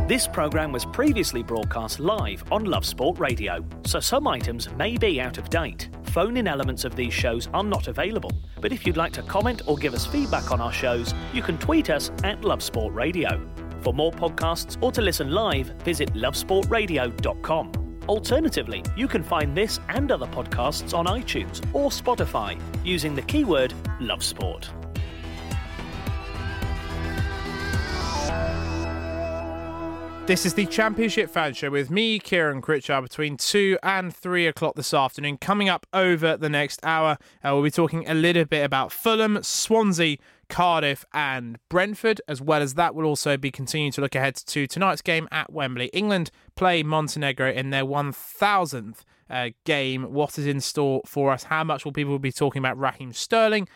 This programme was previously broadcast live on Love Sport Radio, so some items may be out of date. Phone-in elements of these shows are not available, but if you'd like to comment or give us feedback on our shows, you can tweet us at Love Sport Radio. For more podcasts or to listen live, visit lovesportradio.com. Alternatively, you can find this and other podcasts on iTunes or Spotify using the keyword Love Sport. This is the Championship Fan Show with me, Kieran Critchard, between 2 and 3 o'clock this afternoon. Coming up over the next hour, we'll be talking a little bit about Fulham, Swansea, Cardiff and Brentford. As well as that, we'll also be continuing to look ahead to tonight's game at Wembley. England play Montenegro in their 1000th game. What is in store for us? How much will people be talking about Raheem Sterling?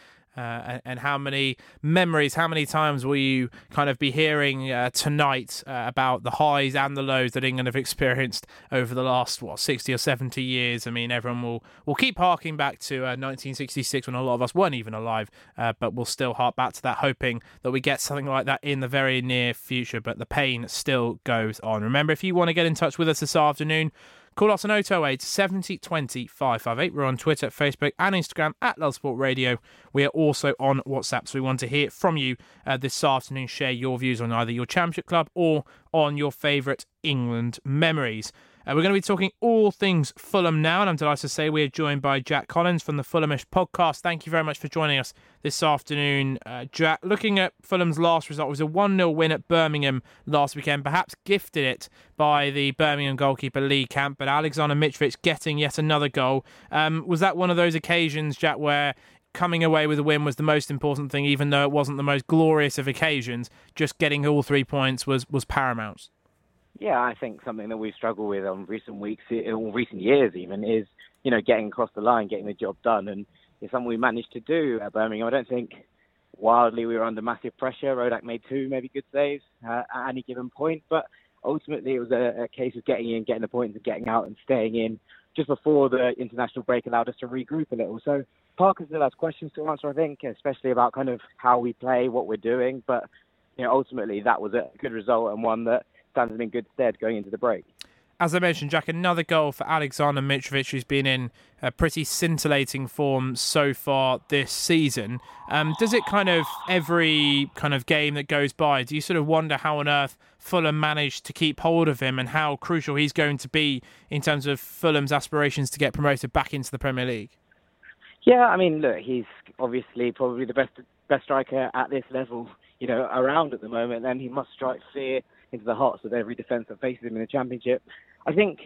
And how many memories, how many times will you kind of be hearing tonight about the highs and the lows that England have experienced over the last, 60 or 70 years? I mean, everyone will keep harking back to 1966 when a lot of us weren't even alive, but we'll still hark back to that, hoping that we get something like that in the very near future. But the pain still goes on. Remember, if you want to get in touch with us this afternoon, call us on 0208 70 20 558. We're on Twitter, Facebook and Instagram at Love Sport Radio. We are also on WhatsApp, so we want to hear from you this afternoon. Share your views on either your Championship club or on your favourite England memories. We're going to be talking all things Fulham now, and I'm delighted to say we are joined by Jack Collins from the Fulhamish podcast. Thank you very much for joining us this afternoon, Jack. Looking at Fulham's last result, it was a 1-0 win at Birmingham last weekend, perhaps gifted it by the Birmingham goalkeeper Lee Camp, but Alexander Mitrovic getting yet another goal. Was that one of those occasions, Jack, where coming away with a win was the most important thing, even though it wasn't the most glorious of occasions? Just getting all 3 points was paramount. Yeah, I think something that we've struggled with on recent weeks, or recent years even, is, getting across the line, getting the job done. And it's something we managed to do at Birmingham. I don't think wildly we were under massive pressure. Rodak made 2 maybe good saves at any given point. But ultimately it was a case of getting in, getting the points and getting out and staying in just before the international break allowed us to regroup a little. So Parker still has questions to answer, I think, especially about kind of how we play, what we're doing. But ultimately that was a good result and one that stands in good stead going into the break. As I mentioned, Jack, another goal for Alexander Mitrovic, who's been in a pretty scintillating form so far this season. Does it kind of, every kind of game that goes by, do you sort of wonder how on earth Fulham managed to keep hold of him and how crucial he's going to be in terms of Fulham's aspirations to get promoted back into the Premier League? Yeah, I mean, look, he's obviously probably the best striker at this level, around at the moment, and he must strike fear into the hearts of every defence that faces him in the Championship. I think,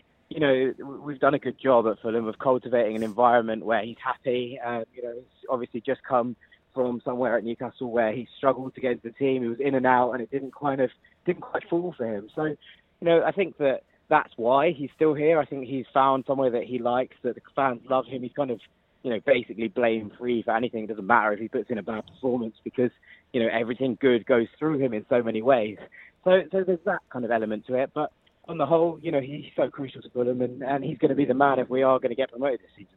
we've done a good job at Fulham of cultivating an environment where he's happy. He's obviously just come from somewhere at Newcastle where he struggled to get into the team. He was in and out, and it didn't quite fall for him. So, I think that's why he's still here. I think he's found somewhere that he likes, that the fans love him. He's kind of, basically blame-free for anything. It doesn't matter if he puts in a bad performance because, everything good goes through him in so many ways. So there's that kind of element to it. But on the whole, he's so crucial to Fulham, and he's going to be the man if we are going to get promoted this season.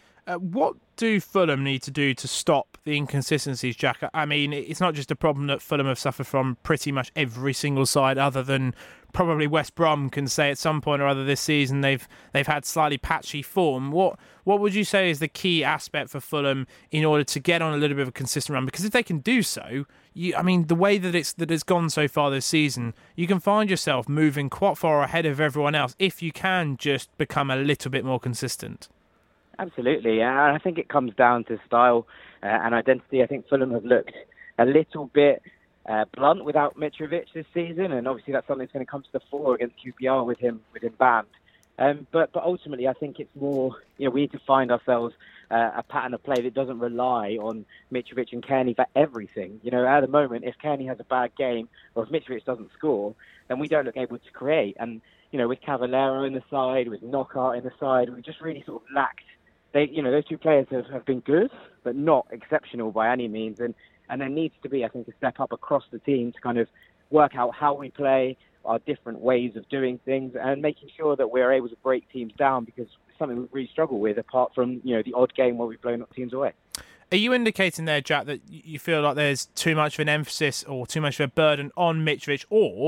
What do Fulham need to do to stop the inconsistencies, Jack? I mean, it's not just a problem that Fulham have suffered from pretty much every single side, other than probably West Brom can say at some point or other this season they've had slightly patchy form. What would you say is the key aspect for Fulham in order to get on a little bit of a consistent run? Because if they can do so, the way that it's gone so far this season, you can find yourself moving quite far ahead of everyone else if you can just become a little bit more consistent. Absolutely, and I think it comes down to style and identity. I think Fulham have looked a little bit blunt without Mitrovic this season, and obviously that's something that's going to come to the fore against QPR with him banned. But ultimately, I think it's more, we need to find ourselves a pattern of play that doesn't rely on Mitrovic and Kearney for everything. At the moment, if Kearney has a bad game or if Mitrovic doesn't score, then we don't look able to create. And, with Cavallero in the side, with Knockaert in the side, we just really sort of lacked. Those two players have been good, but not exceptional by any means. And there needs to be, I think, a step up across the team to kind of work out how we play, our different ways of doing things, and making sure that we're able to break teams down, because it's something we really struggle with, apart from, the odd game where we've blown up teams away. Are you indicating there, Jack, that you feel like there's too much of an emphasis or too much of a burden on Mitrovic, or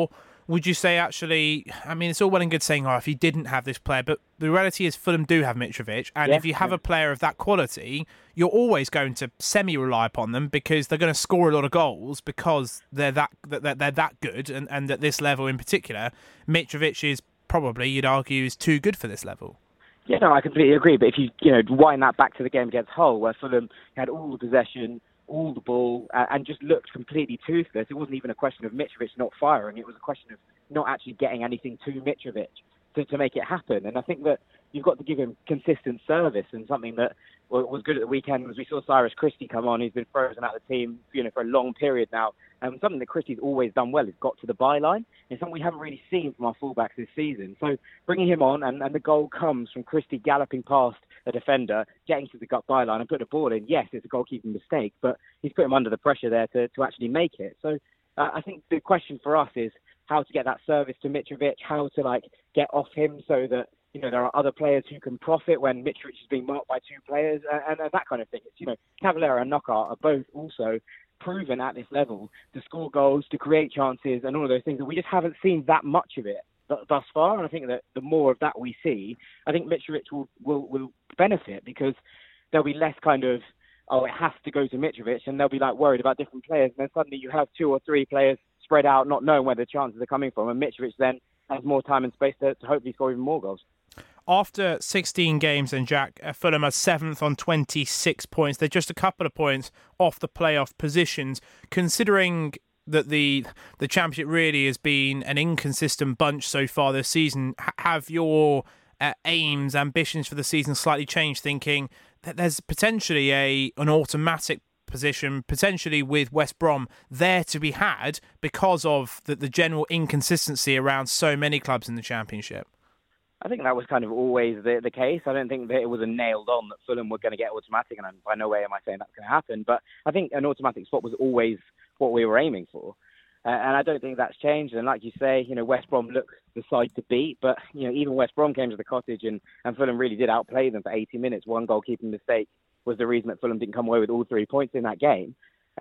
would you say actually, I mean, it's all well and good saying, if you didn't have this player, but the reality is Fulham do have Mitrovic, and if you have a player of that quality, you're always going to semi-rely upon them because they're going to score a lot of goals because they're that good, and at this level in particular, Mitrovic is probably, you'd argue, is too good for this level. Yeah, no, I completely agree, but if you wind that back to the game against Hull, where Fulham had all the possession, all the ball, and just looked completely toothless. It wasn't even a question of Mitrovic not firing. It was a question of not actually getting anything to Mitrovic to make it happen. And I think that you've got to give him consistent service, and something that was good at the weekend was we saw Cyrus Christie come on. He's been frozen out of the team for a long period now. Something that Christie's always done well is got to the byline. It's something we haven't really seen from our fullbacks this season. So bringing him on, and the goal comes from Christie galloping past a defender, getting to the gut byline and put the ball in. Yes, it's a goalkeeping mistake, but he's put him under the pressure there to actually make it. So I think the question for us is how to get that service to Mitrovic, how to get off him so that there are other players who can profit when Mitrovic is being marked by two players, and that kind of thing. It's, Cavallera and Knockaert are both also proven at this level to score goals, to create chances, and all of those things. And we just haven't seen that much of it thus far. And I think that the more of that we see, I think Mitrovic will benefit, because there'll be less kind of, it has to go to Mitrovic, and they'll be worried about different players. And then suddenly you have two or three players spread out, not knowing where the chances are coming from. And Mitrovic then has more time and space to hopefully score even more goals. After 16 games, then, Jack, Fulham are 7th on 26 points. They're just a couple of points off the playoff positions. Considering that the Championship really has been an inconsistent bunch so far this season, have your aims, ambitions for the season slightly changed, thinking that there's potentially an automatic position, potentially with West Brom, there to be had because of the general inconsistency around so many clubs in the Championship? I think that was kind of always the case. I don't think that it was a nailed on that Fulham were going to get automatic, and by no way am I saying that's going to happen. But I think an automatic spot was always what we were aiming for. And I don't think that's changed. And like you say, West Brom looks the side to beat. But, even West Brom came to the Cottage and Fulham really did outplay them for 80 minutes. One goalkeeping mistake was the reason that Fulham didn't come away with all 3 points in that game.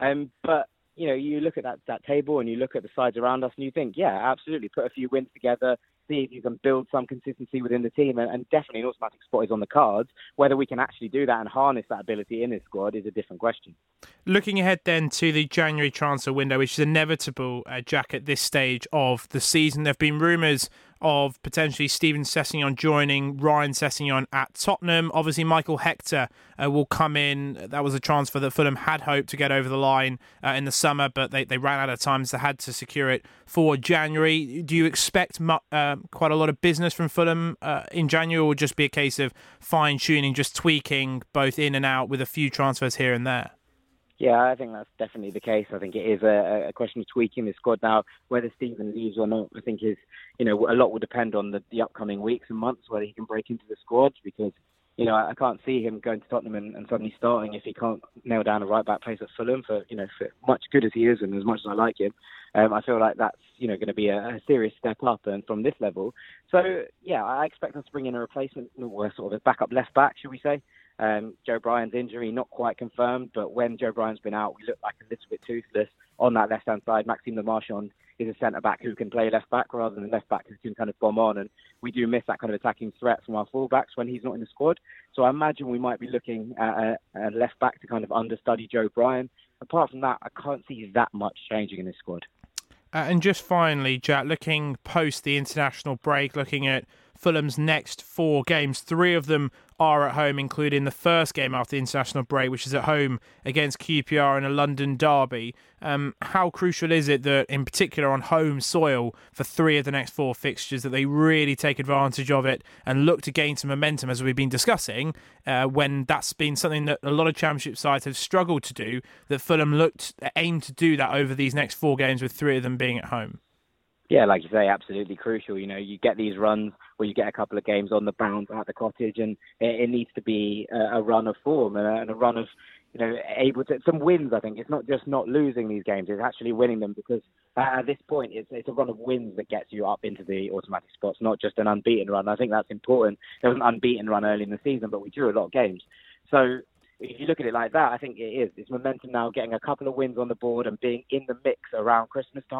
But you look at that table and you look at the sides around us and you think, yeah, absolutely, put a few wins together, see if you can build some consistency within the team, and definitely an automatic spot is on the cards. Whether we can actually do that and harness that ability in this squad is a different question. Looking ahead then to the January transfer window, which is inevitable, Jack, at this stage of the season. There have been rumours of potentially Steven Sessegnon joining Ryan Sessegnon at Tottenham. Obviously, Michael Hector will come in. That was a transfer that Fulham had hoped to get over the line in the summer, but they ran out of time, so they had to secure it for January. Do you expect quite a lot of business from Fulham in January, or will it just be a case of fine-tuning, just tweaking both in and out with a few transfers here and there? Yeah, I think that's definitely the case. I think it is a question of tweaking the squad now. Whether Steven leaves or not, I think is, a lot will depend on the upcoming weeks and months, whether he can break into the squad, because, I can't see him going to Tottenham and suddenly starting if he can't nail down a right-back place at Fulham for much good as he is and as much as I like him. I feel like that's, going to be a serious step up and from this level. So, yeah, I expect us to bring in a replacement, or sort of a backup left-back, should we say. Joe Bryan's injury not quite confirmed, but when Joe Bryan's been out, we look like a little bit toothless on that left-hand side. Maxime Le Marchand is a centre-back who can play left-back rather than a left-back who can kind of bomb on, and we do miss that kind of attacking threat from our full-backs when he's not in the squad. So I imagine we might be looking at a left-back to kind of understudy Joe Bryan. Apart from that, I can't see that much changing in this squad. And just finally, Jack, looking post the international break, looking at Fulham's next 4 games, 3 of them are at home, including the first game after the international break, which is at home against QPR in a London derby. How crucial is it that, in particular on home soil, for 3 of the next 4 fixtures, that they really take advantage of it and look to gain some momentum, as we've been discussing, when that's been something that a lot of Championship sides have struggled to do, that Fulham aimed to do that over these next 4 games, with 3 of them being at home? Yeah, like you say, absolutely crucial. You get these runs where you get a couple of games on the bounce at the Cottage, and it needs to be a run of form and a run of, able to some wins. I think it's not just not losing these games; it's actually winning them, because at this point, it's a run of wins that gets you up into the automatic spots, not just an unbeaten run. I think that's important. There was an unbeaten run early in the season, but we drew a lot of games. So if you look at it like that, I think it is. It's momentum now, getting a couple of wins on the board and being in the mix around Christmas time.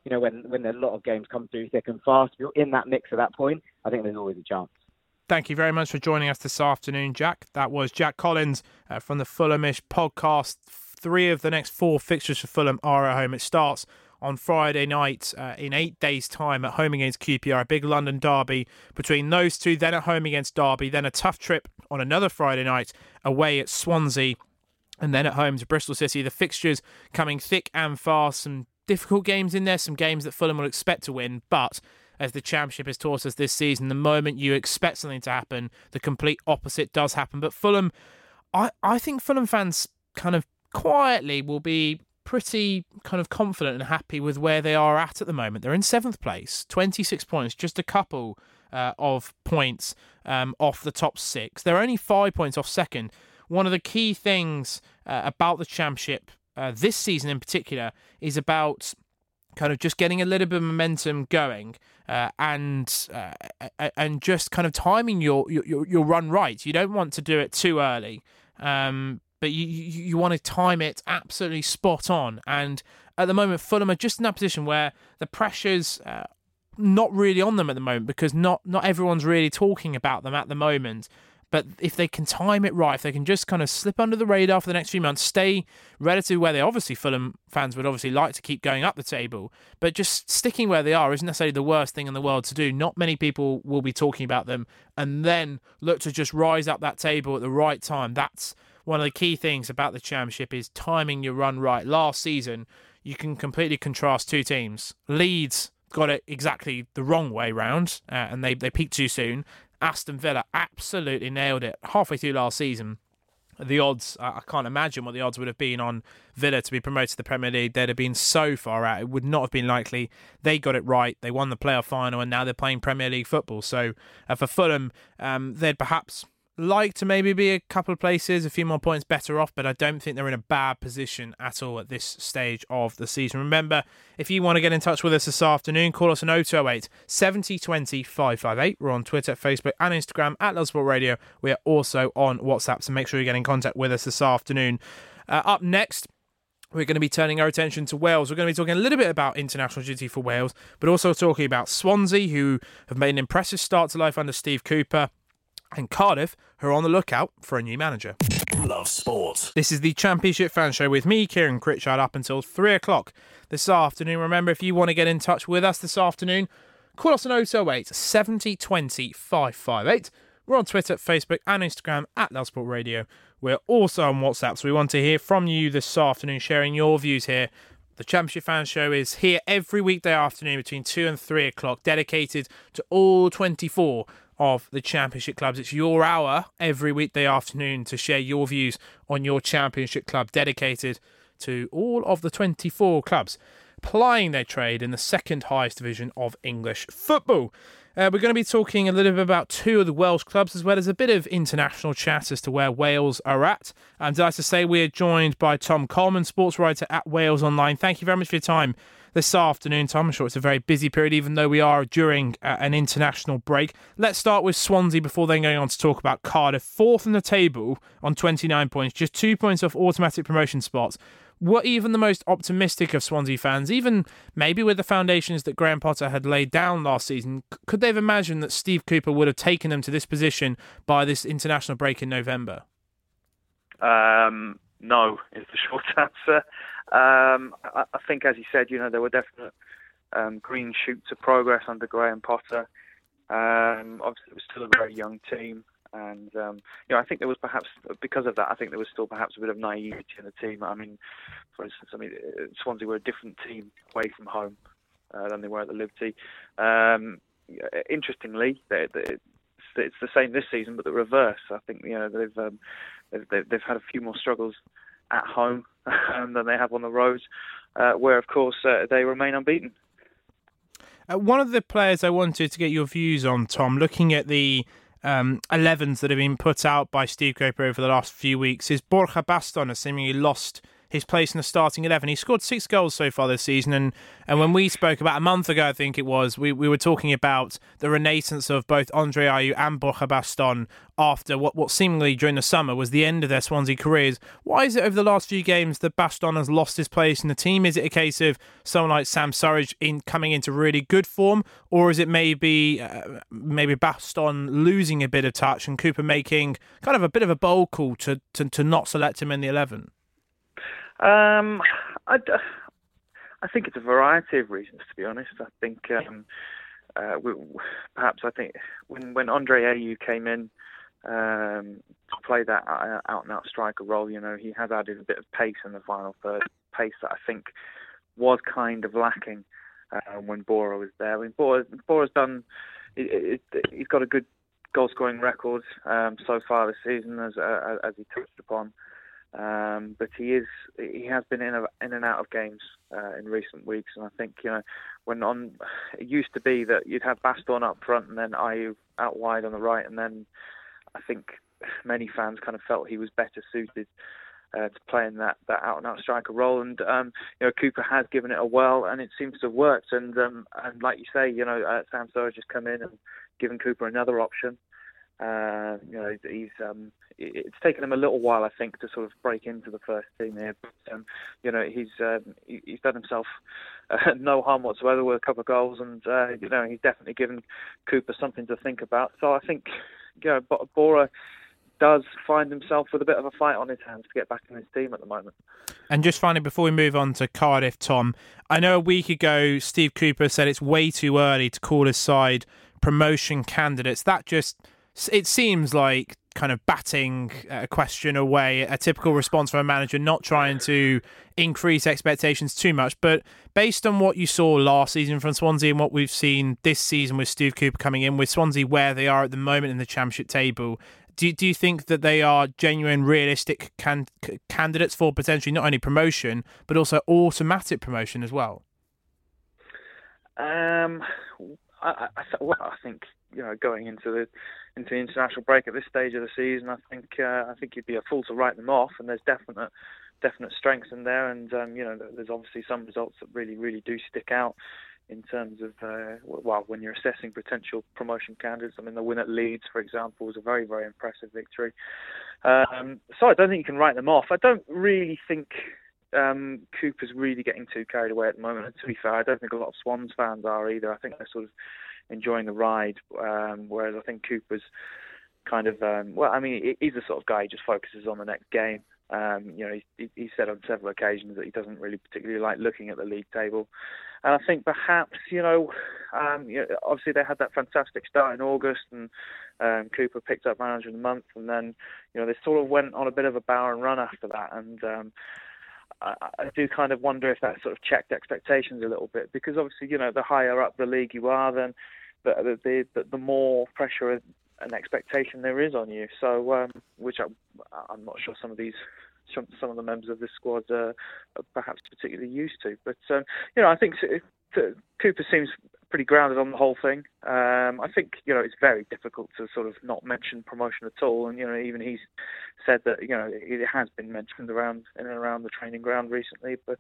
when a lot of games come through thick and fast, if you're in that mix at that point, I think there's always a chance. Thank you very much for joining us this afternoon, Jack. That was Jack Collins from the Fulhamish podcast. 3 of the next 4 fixtures for Fulham are at home. It starts on Friday night in 8 days' time at home against QPR, a big London derby between those two, then at home against Derby, then a tough trip on another Friday night away at Swansea, and then at home to Bristol City. The fixtures coming thick and fast, some difficult games in there, some games that Fulham will expect to win, but as the Championship has taught us this season, the moment you expect something to happen, the complete opposite does happen. But Fulham, I think Fulham fans kind of quietly will be pretty kind of confident and happy with where they are at the moment. They're in 7th place, 26 points, just a couple of points off the top 6. They're only 5 points off second. One of the key things about the Championship this season in particular is about kind of just getting a little bit of momentum going and just kind of timing your run right. You don't want to do it too early, but you want to time it absolutely spot on. And at the moment, Fulham are just in that position where the pressure's not really on them at the moment, because not everyone's really talking about them at the moment. But if they can time it right, if they can just kind of slip under the radar for the next few months, stay relatively where they obviously, Fulham fans would obviously like to keep going up the table, but just sticking where they are isn't necessarily the worst thing in the world to do. Not many people will be talking about them, and then look to just rise up that table at the right time. That's one of the key things about the Championship, is timing your run right. Last season, you can completely contrast 2 teams. Leeds got it exactly the wrong way round, and they peaked too soon. Aston Villa absolutely nailed it halfway through last season. The odds, I can't imagine what the odds would have been on Villa to be promoted to the Premier League. They'd have been so far out. It would not have been likely. They got it right. They won the playoff final, and now they're playing Premier League football. So for Fulham, they'd perhaps like to maybe be a couple of places, a few more points better off, but I don't think they're in a bad position at all at this stage of the season. Remember, if you want to get in touch with us this afternoon, call us on 0208 70 20 558. We're on Twitter, Facebook and Instagram at Love Sport Radio. We are also on WhatsApp, so make sure you get in contact with us this afternoon. Up next, we're going to be turning our attention to Wales. We're going to be talking a little bit about international duty for Wales, but also talking about Swansea, who have made an impressive start to life under Steve Cooper, and Cardiff, who are on the lookout for a new manager. Love Sport. This is the Championship Fan Show with me, Kieran Critchard, up until 3 o'clock this afternoon. Remember, if you want to get in touch with us this afternoon, call us on 0208 70 20 558. We're on Twitter, Facebook and Instagram at Love Sport Radio. We're also on WhatsApp, so we want to hear from you this afternoon, sharing your views here. The Championship Fan Show is here every weekday afternoon between 2 and 3 o'clock, dedicated to all 24 of the Championship clubs. It's your hour every weekday afternoon to share your views on your Championship club, dedicated to all of the 24 clubs plying their trade in the second highest division of English football. We're going to be talking a little bit about 2 of the Welsh clubs, as well as a bit of international chat as to where Wales are at. I'm delighted to say we're joined by Tom Coleman, sports writer at Wales Online. Thank you very much for your time this afternoon, Tom. I'm sure it's a very busy period, even though we are during an international break. Let's start with Swansea before then going on to talk about Cardiff. 4th in the table on 29 points, just 2 points off automatic promotion spots. Were even the most optimistic of Swansea fans, even maybe with the foundations that Graham Potter had laid down last season, could they have imagined that Steve Cooper would have taken them to this position by this international break in November? No, is the short answer. I think, as you said, there were definite green shoots of progress under Graham Potter. Obviously, it was still a very young team. And, I think there was perhaps, because of that, I think there was still perhaps a bit of naivety in the team. I mean, for instance, Swansea were a different team away from home than they were at the Liberty. Interestingly, it's the same this season, but the reverse. I think, they've had a few more struggles at home than they have on the road, where, of course, they remain unbeaten. One of the players I wanted to get your views on, Tom, looking at the 11s that have been put out by Steve Cooper over the last few weeks, is Borja Baston has seemingly lost his place in the starting 11. He scored 6 goals so far this season, and when we spoke about a month ago, I think it was, we were talking about the renaissance of both Andre Ayew and Borja Baston after what seemingly during the summer was the end of their Swansea careers. Why is it over the last few games that Baston has lost his place in the team? Is it a case of someone like Sam Surridge coming into really good form, or is it maybe Baston losing a bit of touch and Cooper making kind of a bit of a bold call to not select him in the 11? I think it's a variety of reasons, to be honest. I think perhaps when Andre Ayew came in to play that out-and-out striker role, he has added a bit of pace in the final third, pace that I think was kind of lacking when Bora was there. I mean, Bora's done. He's got a good goal-scoring record so far this season, as he touched upon. But he has been in and out of games in recent weeks, and I think it used to be that you'd have Baston up front and then Ayew out wide on the right, and then I think many fans kind of felt he was better suited to playing that out-and-out striker role, and Cooper has given it a whirl, and it seems to have worked. And like you say, Sam Surridge has come in and given Cooper another option. It's taken him a little while, I think, to sort of break into the first team here. But he's done himself no harm whatsoever with a couple of goals, and he's definitely given Cooper something to think about. So I think Bora does find himself with a bit of a fight on his hands to get back in his team at the moment. And just finally, before we move on to Cardiff, Tom, I know a week ago Steve Cooper said it's way too early to call his side promotion candidates. It seems like kind of batting a question away, a typical response from a manager, not trying to increase expectations too much. But based on what you saw last season from Swansea and what we've seen this season with Steve Cooper coming in, with Swansea where they are at the moment in the Championship table, do you think that they are genuine, realistic candidates for potentially not only promotion, but also automatic promotion as well? I think going into the international break at this stage of the season, I think you'd be a fool to write them off, and there's definite strengths in there, and there's obviously some results that really, really do stick out in terms of when you're assessing potential promotion candidates. I mean, the win at Leeds, for example, was a very, very impressive victory. So I don't think you can write them off. I don't really think Cooper's really getting too carried away at the moment. And to be fair, I don't think a lot of Swans fans are either. I think they're sort of enjoying the ride, whereas I think Cooper's kind of he's the sort of guy who just focuses on the next game. He said on several occasions that he doesn't really particularly like looking at the league table, and I think perhaps obviously they had that fantastic start in August, and Cooper picked up Manager of the Month, and then they sort of went on a bit of a bower and run after that, and I do kind of wonder if that sort of checked expectations a little bit, because obviously the higher up the league you are, then the more pressure and expectation there is on you. So which I'm not sure some of the members of this squad are perhaps particularly used to. But I think Cooper seems pretty grounded on the whole thing. I think it's very difficult to sort of not mention promotion at all, and even he's said that it has been mentioned around in and around the training ground recently, but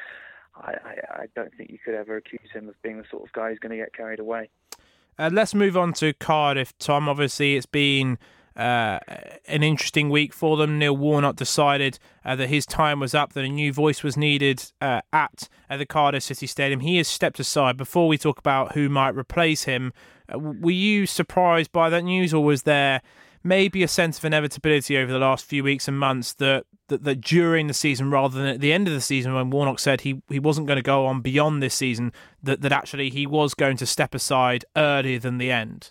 I don't think you could ever accuse him of being the sort of guy who's going to get carried away. Let's move on to Cardiff, Tom. Obviously, it's been an interesting week for them. Neil Warnock decided that his time was up, that a new voice was needed at the Cardiff City Stadium. He has stepped aside. Before we talk about who might replace him, were you surprised by that news, or was there maybe a sense of inevitability over the last few weeks and months that during the season, rather than at the end of the season, when Warnock said he wasn't going to go on beyond this season, that actually he was going to step aside earlier than the end?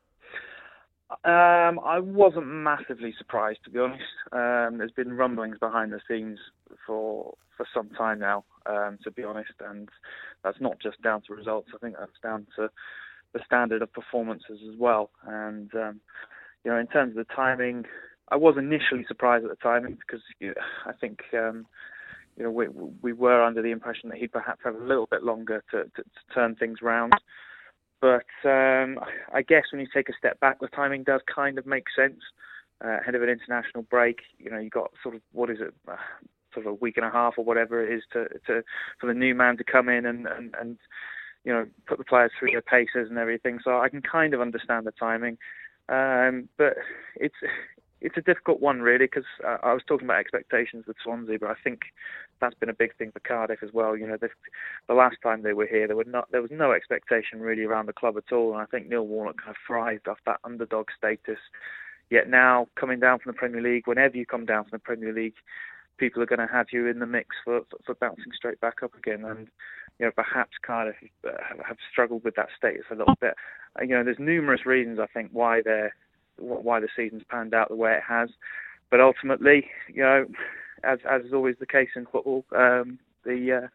I wasn't massively surprised, to be honest. There's been rumblings behind the scenes for some time now, to be honest, and that's not just down to results. I think that's down to the standard of performances as well. And in terms of the timing, I was initially surprised at the timing, because I think we were under the impression that he'd perhaps have a little bit longer to turn things round. But I guess when you take a step back, the timing does kind of make sense. Ahead of an international break, you got sort of, sort of a week and a half or whatever it is to for the new man to come in and put the players through their paces and everything. So I can kind of understand the timing, but it's a difficult one really, because I was talking about expectations with Swansea, but I think that's been a big thing for Cardiff as well. The last time they were here, there was no expectation really around the club at all, and I think Neil Warnock kind of thrived off that underdog status. Yet now, coming down from the Premier League, whenever you come down from the Premier League, people are going to have you in the mix for bouncing straight back up again. And perhaps Cardiff have struggled with that status a little bit. There's numerous reasons I think why the season's panned out the way it has, but ultimately, as is always the case in football, the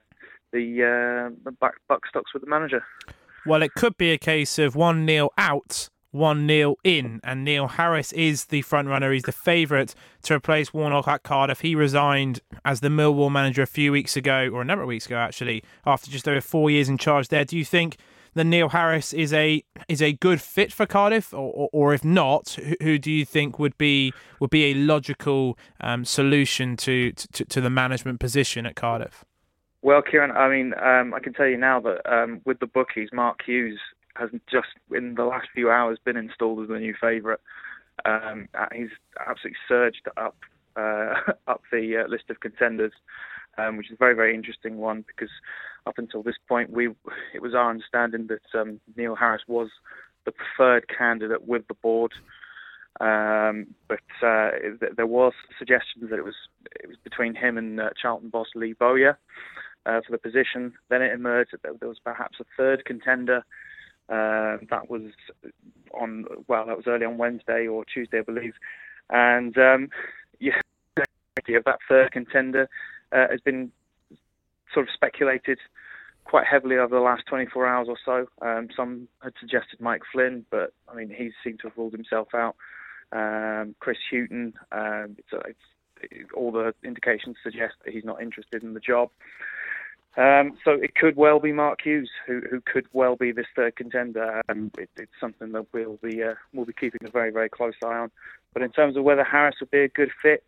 buck stops with the manager. Well, it could be a case of 1-0 out, 1-0 in, and Neil Harris is the front runner. He's the favourite to replace Warnock at Cardiff. He resigned as the Millwall manager a few weeks ago, or a number of weeks ago actually, after just over 4 years in charge there. Do you think that Neil Harris is a good fit for Cardiff, or if not, who do you think would be a logical solution to the management position at Cardiff? Well, Kieran, I can tell you now that with the bookies, Mark Hughes has just in the last few hours been installed as the new favourite. He's absolutely surged up the list of contenders, which is a very, very interesting one, because up until this point, it was our understanding that Neil Harris was the preferred candidate with the board, but there was suggestions that it was between him and Charlton boss Lee Bowyer for the position. Then it emerged that there was perhaps a third contender. That was early on Wednesday or Tuesday, I believe, and the idea of that third contender has been sort of speculated quite heavily over the last 24 hours or so. Some had suggested Mike Flynn, but he seemed to have ruled himself out. Chris Hughton, all the indications suggest that he's not interested in the job. So it could well be Mark Hughes who could well be this third contender. It's something that we'll be keeping a very, very close eye on. But in terms of whether Harris would be a good fit,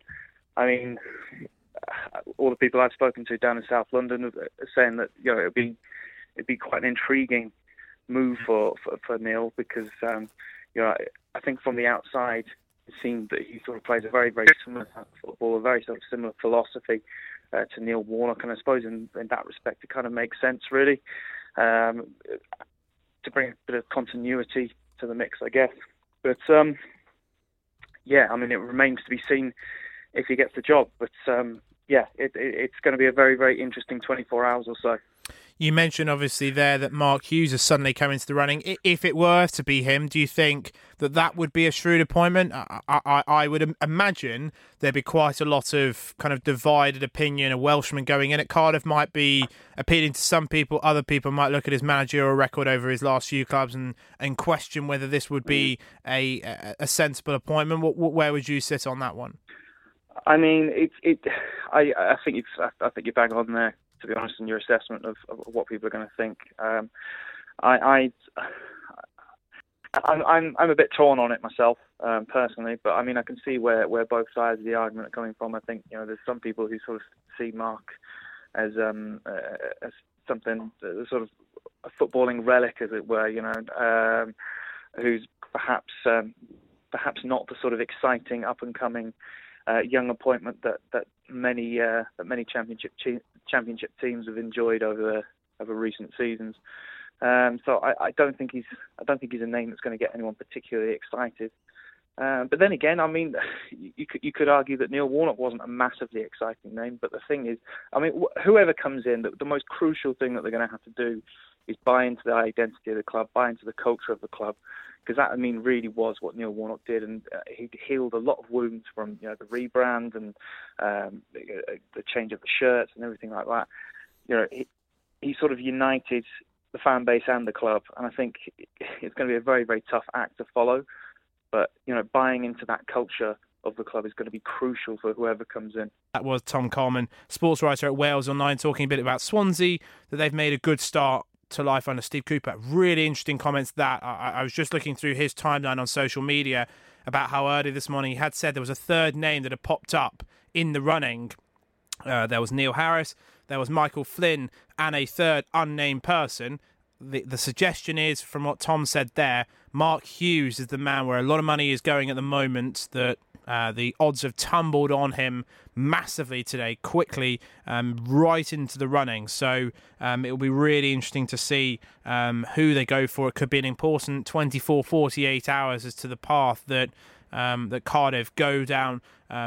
all the people I've spoken to down in South London are saying that it'd be quite an intriguing move for Neil, because I think from the outside it seemed that he sort of plays a very, very similar football, a very sort of similar philosophy to Neil Warnock, and I suppose in that respect it kind of makes sense really, to bring a bit of continuity to the mix, I guess. But it remains to be seen if he gets the job. But it's going to be a very, very interesting 24 hours or so. You mentioned obviously there that Mark Hughes has suddenly come into the running. If it were to be him, do you think that would be a shrewd appointment? I would imagine there'd be quite a lot of kind of divided opinion. A Welshman going in at Cardiff might be appealing to some people. Other people might look at his managerial record over his last few clubs and question whether this would be a sensible appointment. Where would you sit on that one? I think you're bang on there, to be honest, in your assessment of what people are going to think. I'm a bit torn on it myself, personally, but I can see where both sides of the argument are coming from. I think there's some people who sort of see Mark as something, sort of a footballing relic, as it were. Who's perhaps not the sort of exciting up and coming young appointment that many championship teams have enjoyed over recent seasons. So I don't think he's a name that's going to get anyone particularly excited. But then again, you could argue that Neil Warnock wasn't a massively exciting name. But the thing is, whoever comes in, the most crucial thing that they're going to have to do is buy into the identity of the club, buy into the culture of the club. Because that, really was what Neil Warnock did, and he healed a lot of wounds from the rebrand and the change of the shirts and everything like that. He sort of united the fan base and the club, and I think it's going to be a very, very tough act to follow. But buying into that culture of the club is going to be crucial for whoever comes in. That was Tom Coleman, sports writer at Wales Online, talking a bit about Swansea, that they've made a good start to life under Steve Cooper. Really interesting comments that. I was just looking through his timeline on social media about how early this morning he had said there was a third name that had popped up in the running There was Neil Harris, there was Michael Flynn, and a third unnamed person. The suggestion is, from what Tom said there, Mark Hughes is the man where a lot of money is going at the moment, that the odds have tumbled on him massively today, quickly, right into the running. So it will be really interesting to see who they go for. It could be an important 24, 48 hours as to the path that Cardiff go down.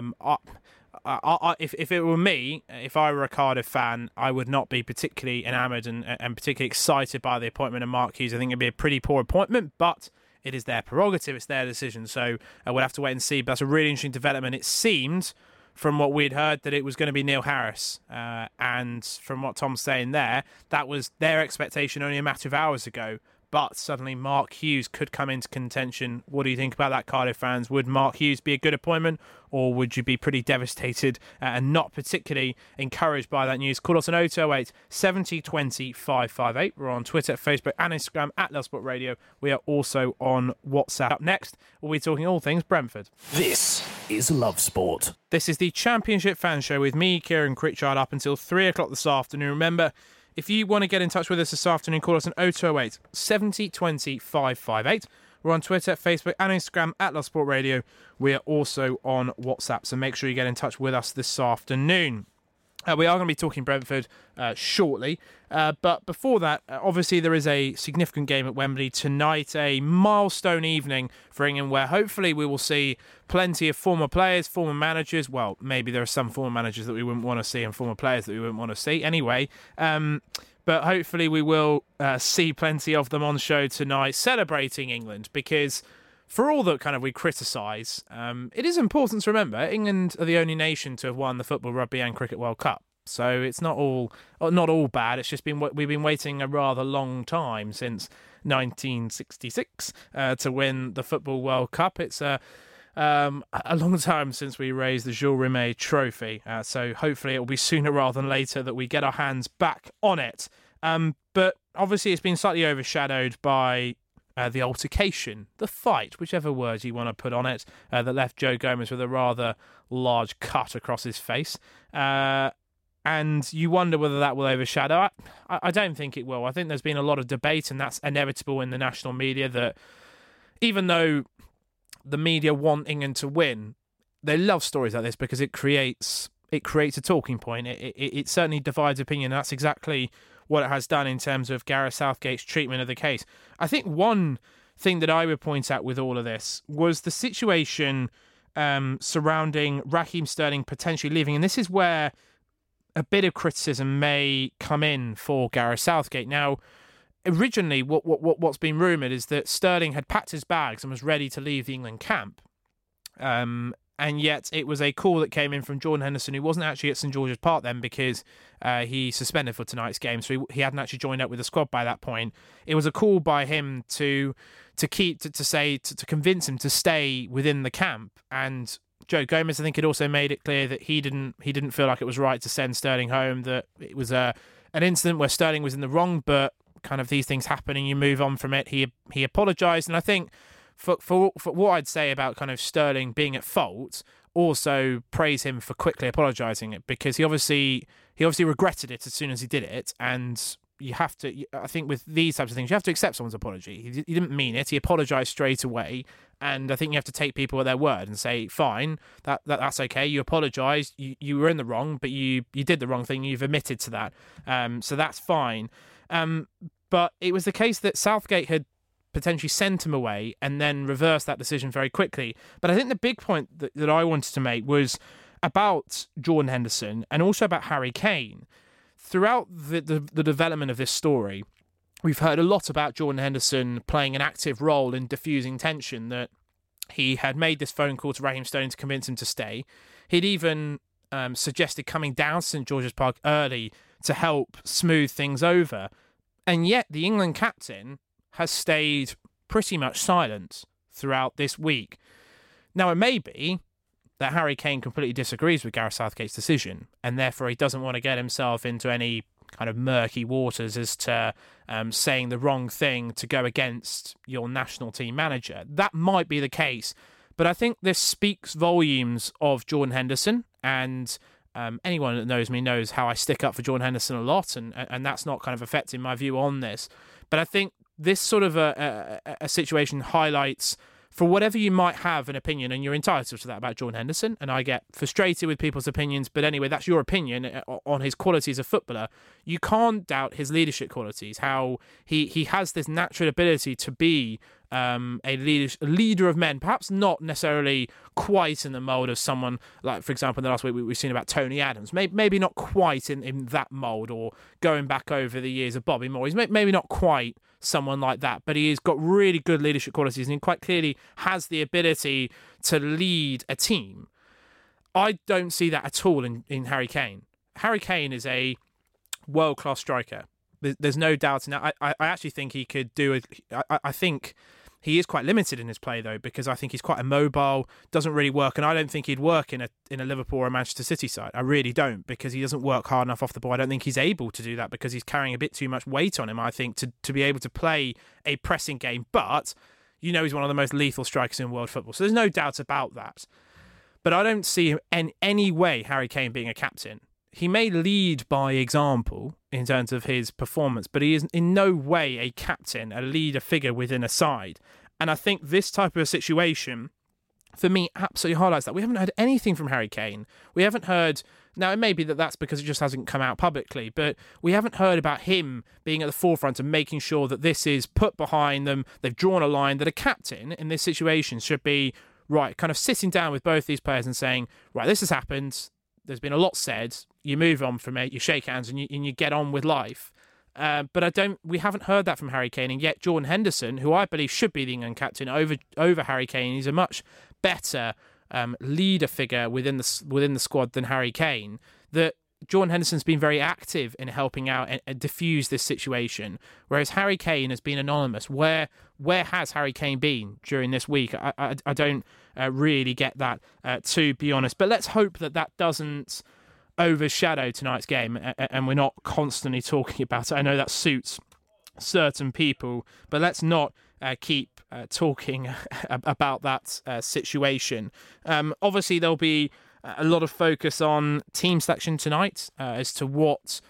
If it were me, if I were a Cardiff fan, I would not be particularly enamoured and particularly excited by the appointment of Mark Hughes. I think it'd be a pretty poor appointment, but it is their prerogative, it's their decision, so we'll have to wait and see. But that's a really interesting development. It seemed, from what we'd heard, that it was going to be Neil Harris, and from what Tom's saying there, that was their expectation only a matter of hours ago. But suddenly Mark Hughes could come into contention. What do you think about that, Cardiff fans? Would Mark Hughes be a good appointment, or would you be pretty devastated and not particularly encouraged by that news? Call us on 0208 70 20 558. We're on Twitter, Facebook and Instagram at Love Sport Radio. We are also on WhatsApp. Up next, we'll be talking all things Brentford. This is Love Sport. This is the Championship Fan Show with me, Kieran Critchard, up until 3 o'clock this afternoon. Remember, if you want to get in touch with us this afternoon, call us on 0208 70 20 558. We're on Twitter, Facebook and Instagram at Love Sport Radio. We are also on WhatsApp, so make sure you get in touch with us this afternoon. We are going to be talking Brentford shortly, but before that, obviously there is a significant game at Wembley tonight, a milestone evening for England where hopefully we will see plenty of former players, former managers. Well, maybe there are some former managers that we wouldn't want to see and former players that we wouldn't want to see anyway, but hopefully we will see plenty of them on show tonight celebrating England, because for all that kind of we criticise, it is important to remember England are the only nation to have won the Football, Rugby and Cricket World Cup. So it's not all bad. It's just we've been waiting a rather long time, since 1966, to win the Football World Cup. It's a long time since we raised the Jules Rimet Trophy. So hopefully it will be sooner rather than later that we get our hands back on it. But obviously it's been slightly overshadowed by the altercation, the fight, whichever word you want to put on it, that left Joe Gomez with a rather large cut across his face. And you wonder whether that will overshadow. I don't think it will. I think there's been a lot of debate, and that's inevitable in the national media, that even though the media want England to win, they love stories like this because it creates a talking point. It certainly divides opinion. That's exactly what it has done in terms of Gareth Southgate's treatment of the case. I think one thing that I would point out with all of this was the situation surrounding Raheem Sterling potentially leaving. And this is where a bit of criticism may come in for Gareth Southgate. Now, originally, what's been rumoured is that Sterling had packed his bags and was ready to leave the England camp. And yet it was a call that came in from Jordan Henderson, who wasn't actually at St George's Park then because he suspended for tonight's game, so he hadn't actually joined up with the squad by that point. It was a call by him to convince him to stay within the camp. And Joe Gomez, I think, had also made it clear that he didn't feel like it was right to send Sterling home, that it was an incident where Sterling was in the wrong, but kind of these things happen and you move on from it. He apologised, and I think for what I'd say about kind of Sterling being at fault, also praise him for quickly apologising it, because he obviously regretted it as soon as he did it. And you have to, I think with these types of things, you have to accept someone's apology. He didn't mean it. He apologised straight away. And I think you have to take people at their word and say, fine, that's okay. You apologised. You were in the wrong, but you did the wrong thing. You've admitted to that. So that's fine. But it was the case that Southgate had potentially sent him away and then reversed that decision very quickly. But I think the big point that I wanted to make was about Jordan Henderson and also about Harry Kane. Throughout the development of this story, we've heard a lot about Jordan Henderson playing an active role in diffusing tension, that he had made this phone call to Raheem Sterling to convince him to stay. He'd even suggested coming down to St George's Park early to help smooth things over. And yet the England captain has stayed pretty much silent throughout this week. Now, it may be that Harry Kane completely disagrees with Gareth Southgate's decision, and therefore he doesn't want to get himself into any kind of murky waters as to saying the wrong thing to go against your national team manager. That might be the case, but I think this speaks volumes of Jordan Henderson and anyone that knows me knows how I stick up for Jordan Henderson a lot, and that's not kind of affecting my view on this. But I think this sort of a situation highlights, for whatever you might have an opinion, and you're entitled to that about Jordan Henderson, and I get frustrated with people's opinions, but anyway, that's your opinion on his qualities as a footballer. You can't doubt his leadership qualities, how he has this natural ability to be a leader of men, perhaps not necessarily quite in the mould of someone like, for example, in the last week we've seen about Tony Adams, maybe not quite in that mould, or going back over the years of Bobby Moore. He's maybe not quite someone like that, but he has got really good leadership qualities, and he quite clearly has the ability to lead a team. I don't see that at all in Harry Kane. Harry Kane is a world-class striker. There's no doubt in that. I actually think he could do it. I think he is quite limited in his play, though, because I think he's quite immobile, doesn't really work, and I don't think he'd work in a Liverpool or a Manchester City side. I really don't, because he doesn't work hard enough off the ball. I don't think he's able to do that because he's carrying a bit too much weight on him, I think, to be able to play a pressing game. But, you know, he's one of the most lethal strikers in world football, so there's no doubt about that. But I don't see him in any way, Harry Kane, being a captain. He may lead by example in terms of his performance, but he is in no way a captain, a leader figure within a side. And I think this type of a situation, for me, absolutely highlights that. We haven't heard anything from Harry Kane. We haven't heard... Now, it may be that that's because it just hasn't come out publicly, but we haven't heard about him being at the forefront and making sure that this is put behind them. They've drawn a line that a captain in this situation should be, right, kind of sitting down with both these players and saying, right, this has happened. There's been a lot said. You move on from it. You shake hands and you get on with life. But we haven't heard that from Harry Kane, and yet Jordan Henderson, who I believe should be the England captain over Harry Kane, he's a much better leader figure within the squad than Harry Kane. That Jordan Henderson's been very active in helping out and diffuse this situation, whereas Harry Kane has been anonymous. Where has Harry Kane been during this week? I don't really get that, to be honest. But let's hope that doesn't overshadow tonight's game, and we're not constantly talking about it. I know that suits certain people, but let's not keep talking about that situation. Obviously, there'll be a lot of focus on team selection tonight as to what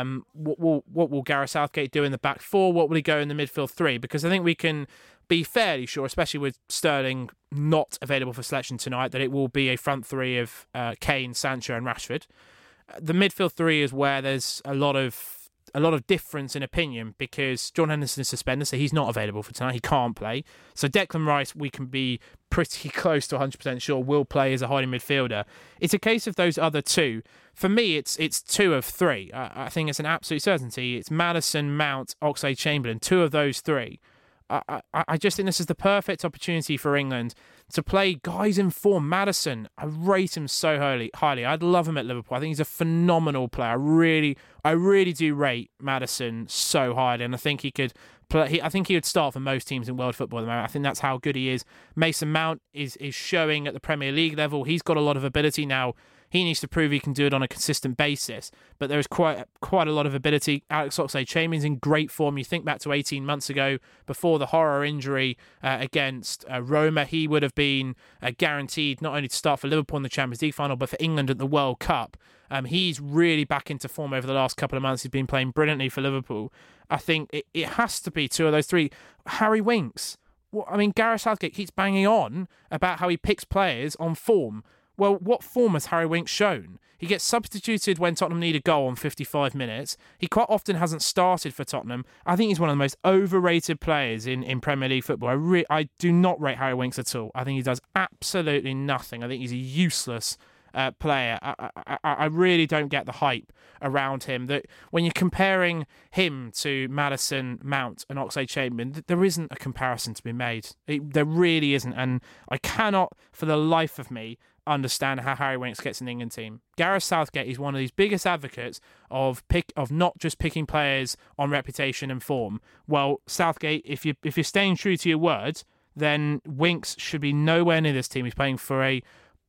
will Gareth Southgate do in the back four, what will he go in the midfield three, because I think we can be fairly sure, especially with Sterling not available for selection tonight, that it will be a front three of Kane, Sancho and Rashford. The midfield three is where there's a lot of difference in opinion, because Jordan Henderson is suspended, so he's not available for tonight. He can't play. So Declan Rice, we can be pretty close to 100% sure will play as a holding midfielder. It's a case of those other two. For me, it's two of three. I think it's an absolute certainty. It's Maddison, Mount, Oxlade-Chamberlain, two of those three. I just think this is the perfect opportunity for England to play guys in form. Maddison, I rate him so highly. I'd love him at Liverpool. I think he's a phenomenal player. I really do rate Maddison so highly, and I think he could play. I think he would start for most teams in world football at the moment. I think that's how good he is. Mason Mount is showing at the Premier League level. He's got a lot of ability now. He needs to prove he can do it on a consistent basis, but there is quite a lot of ability. Alex Oxlade-Chamberlain's in great form. You think back to 18 months ago, before the horror injury against Roma, he would have been guaranteed not only to start for Liverpool in the Champions League final, but for England at the World Cup. He's really back into form over the last couple of months. He's been playing brilliantly for Liverpool. I think it has to be two of those three. Harry Winks. Well, I mean, Gareth Southgate keeps banging on about how he picks players on form. Well, what form has Harry Winks shown? He gets substituted when Tottenham need a goal on 55 minutes. He quite often hasn't started for Tottenham. I think he's one of the most overrated players in Premier League football. I do not rate Harry Winks at all. I think he does absolutely nothing. I think he's a useless player. I really don't get the hype around him. That when you're comparing him to Maddison, Mount and Oxlade-Chamberlain, there isn't a comparison to be made. There really isn't, and I cannot for the life of me understand how Harry Winks gets in the England team. Gareth Southgate is one of these biggest advocates of not just picking players on reputation and form. Well, Southgate, if you're staying true to your word, then Winks should be nowhere near this team. He's playing for a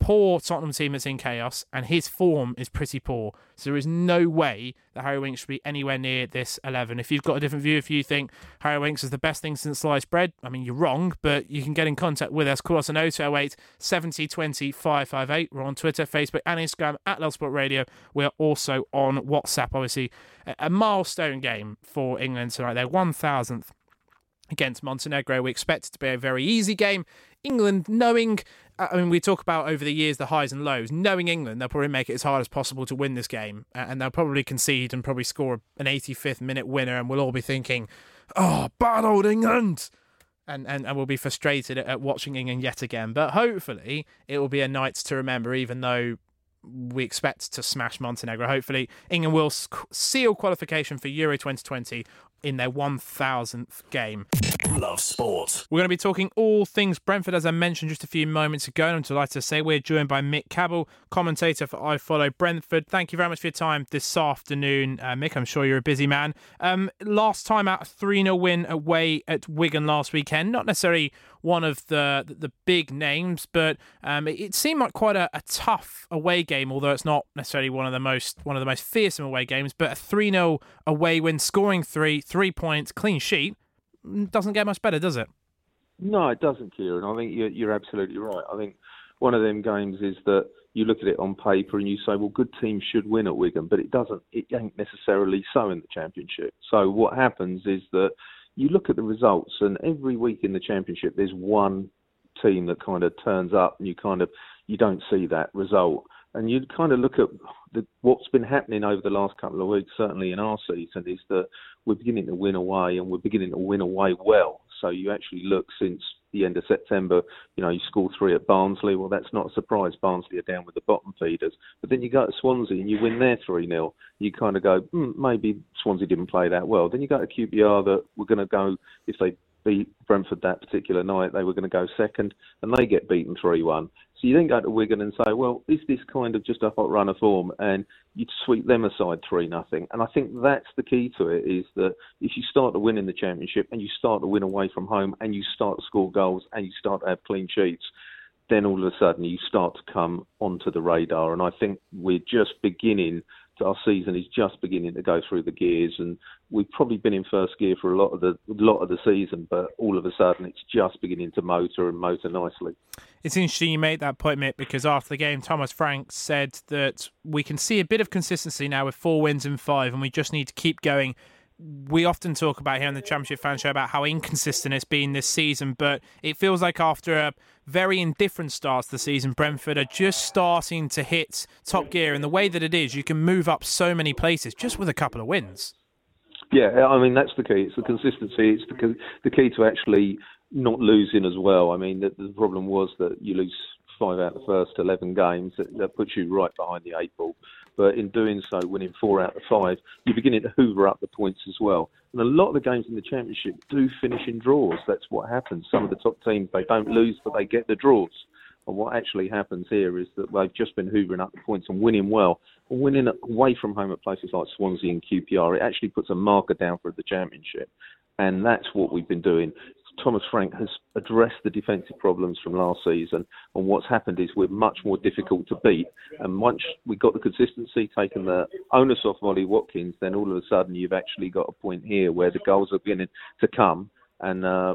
poor Tottenham team that's in chaos, and his form is pretty poor. So there is no way that Harry Winks should be anywhere near this 11. If you've got a different view, if you think Harry Winks is the best thing since sliced bread, I mean, you're wrong, but you can get in contact with us. Call us on 0208 70 20 558. We're on Twitter, Facebook and Instagram at Love Sport Radio. We're also on WhatsApp, obviously. A milestone game for England tonight. Their 1,000th against Montenegro. We expect it to be a very easy game. England, knowing, I mean, we talk about over the years the highs and lows. Knowing England, they'll probably make it as hard as possible to win this game, and they'll probably concede and probably score an 85th minute winner, and we'll all be thinking, oh, bad old England! And we'll be frustrated at watching England yet again. But hopefully it will be a night to remember, even though we expect to smash Montenegro. Hopefully England will seal qualification for Euro 2020 in their 1,000th game. Love Sport. We're going to be talking all things Brentford, as I mentioned just a few moments ago, and I'm delighted to say we're joined by Mick Cabell, commentator for I Follow Brentford. Thank you very much for your time this afternoon, Mick. I'm sure you're a busy man. Last time out, a 3-0 win away at Wigan last weekend. Not necessarily one of the big names, but it seemed like quite a tough away game, although it's not necessarily one of the most fearsome away games. But a 3-0 away win, scoring 3 points, clean sheet, doesn't get much better, does it? No, it doesn't, Kieran. I think you're absolutely right. I think one of them games is that you look at it on paper and you say, well, good teams should win at Wigan, but it ain't necessarily so in the Championship. So what happens is that you look at the results, and every week in the Championship there's one team that kind of turns up and you don't see that result. And you kind of look at what's been happening over the last couple of weeks, certainly in our season, is that we're beginning to win away, and we're beginning to win away well. So you actually look since the end of September, you scored 3 at Barnsley. Well, that's not a surprise. Barnsley are down with the bottom feeders. But then you go to Swansea and you win there 3-0. You kind of go, maybe Swansea didn't play that well. Then you go to QPR that we're going to go, if they beat Brentford that particular night, they were going to go second, and they get beaten 3-1. So you then go to Wigan and say, well, is this kind of just a hot run of form? And you'd sweep them aside 3-0. And I think that's the key to it, is that if you start to win in the Championship and you start to win away from home and you start to score goals and you start to have clean sheets, then all of a sudden you start to come onto the radar. And I think we're just beginning, our season is just beginning to go through the gears, and we've probably been in first gear for a lot of the season, but all of a sudden it's just beginning to motor nicely. It's interesting you made that point, Mick, because after the game, Thomas Frank said that we can see a bit of consistency now with 4 wins in 5, and we just need to keep going. We often talk about here on the Championship Fan Show about how inconsistent it's been this season, but it feels like after a very indifferent start to the season, Brentford are just starting to hit top gear. And the way that it is, you can move up so many places just with a couple of wins. Yeah, I mean, that's the key. It's the consistency. It's the key to actually not losing as well. I mean, the problem was that you lose 5 out of the first 11 games. That puts you right behind the 8 ball. But in doing so, winning 4 out of 5, you're beginning to hoover up the points as well. And a lot of the games in the Championship do finish in draws. That's what happens. Some of the top teams, they don't lose, but they get the draws. And what actually happens here is that they've just been hoovering up the points and winning well. And winning away from home at places like Swansea and QPR, it actually puts a marker down for the Championship. And that's what we've been doing. Thomas Frank has addressed the defensive problems from last season, and what's happened is we're much more difficult to beat. And once we got the consistency, taking the onus off Ollie Watkins, then all of a sudden you've actually got a point here where the goals are beginning to come, and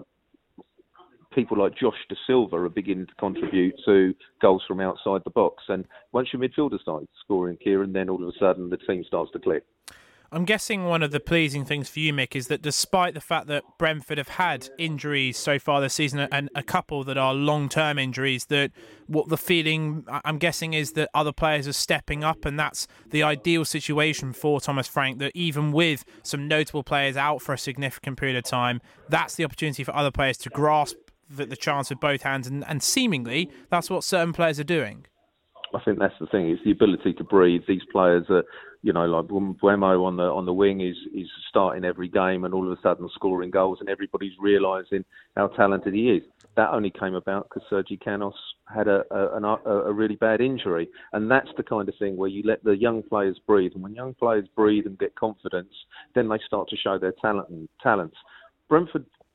people like Josh Da Silva are beginning to contribute to goals from outside the box. And once your midfielder starts scoring, Kieran, then all of a sudden the team starts to click. I'm guessing one of the pleasing things for you, Mick, is that despite the fact that Brentford have had injuries so far this season, and a couple that are long-term injuries, that what the feeling, I'm guessing, is that other players are stepping up, and that's the ideal situation for Thomas Frank, that even with some notable players out for a significant period of time, that's the opportunity for other players to grasp the chance with both hands, and seemingly that's what certain players are doing. I think that's the thing. It's the ability to breathe. These players are, like Buemo on the wing is starting every game and all of a sudden scoring goals, and everybody's realising how talented he is. That only came about because Sergi Canos had a really bad injury, and that's the kind of thing where you let the young players breathe. And when young players breathe and get confidence, then they start to show their talents. Brentford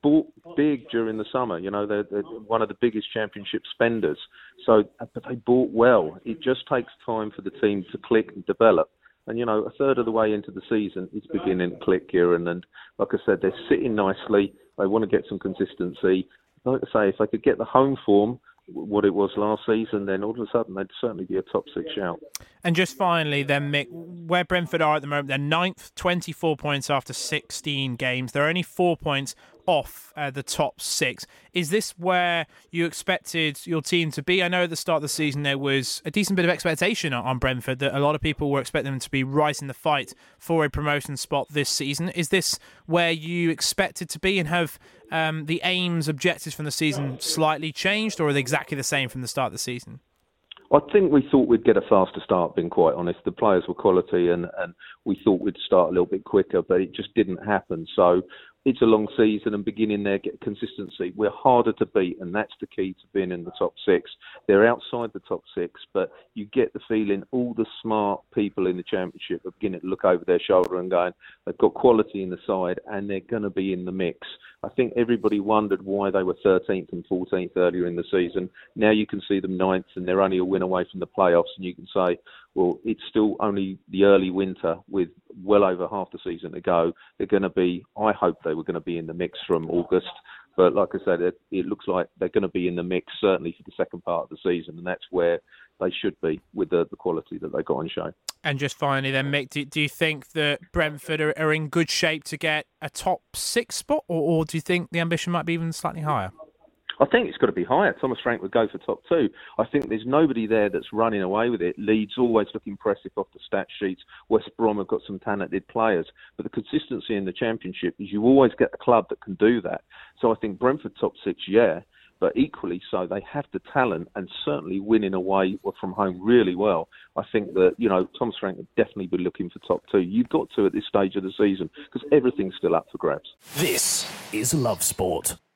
bought big during the summer. You know, they're one of the biggest championship spenders. So, but they bought well. It just takes time for the team to click and develop. And, you know, a third of the way into the season, it's beginning to click, Kieran. And like I said, they're sitting nicely. They want to get some consistency. Like I say, if they could get the home form, what it was last season, then all of a sudden they'd certainly be a top 6 shout. And just finally then, Mick, where Brentford are at the moment, they're 9th, 24 points after 16 games. They're only 4 points off the top 6. Is this where you expected your team to be? I know at the start of the season there was a decent bit of expectation on Brentford, that a lot of people were expecting them to be right in the fight for a promotion spot this season. Is this where you expected to be, and have the aims, objectives from the season slightly changed, or are they exactly the same from the start of the season? I think we thought we'd get a faster start, being quite honest. The players were quality and we thought we'd start a little bit quicker, but it just didn't happen. So it's a long season, and beginning there, get consistency. We're harder to beat, and that's the key to being in the top 6. They're outside the top 6, but you get the feeling all the smart people in the Championship are beginning to look over their shoulder and going, they've got quality in the side and they're going to be in the mix. I think everybody wondered why they were 13th and 14th earlier in the season. Now you can see them 9th, and they're only a win away from the playoffs, and you can say, well, it's still only the early winter with well over half the season to go. They're going to be, I hope they were going to be in the mix from August. But like I said, it looks like they're going to be in the mix, certainly for the second part of the season, and that's where they should be with the quality that they got on show. And just finally then, Mick, do you think that Brentford are in good shape to get a top 6 spot, or do you think the ambition might be even slightly higher? I think it's got to be higher. Thomas Frank would go for top 2. I think there's nobody there that's running away with it. Leeds always look impressive off the stat sheets. West Brom have got some talented players. But the consistency in the Championship is you always get a club that can do that. So I think Brentford top 6, yeah. But equally so, they have the talent, and certainly winning away or from home really well. I think that, you know, Thomas Frank would definitely be looking for top 2. You've got to at this stage of the season, because everything's still up for grabs. This is Love Sport.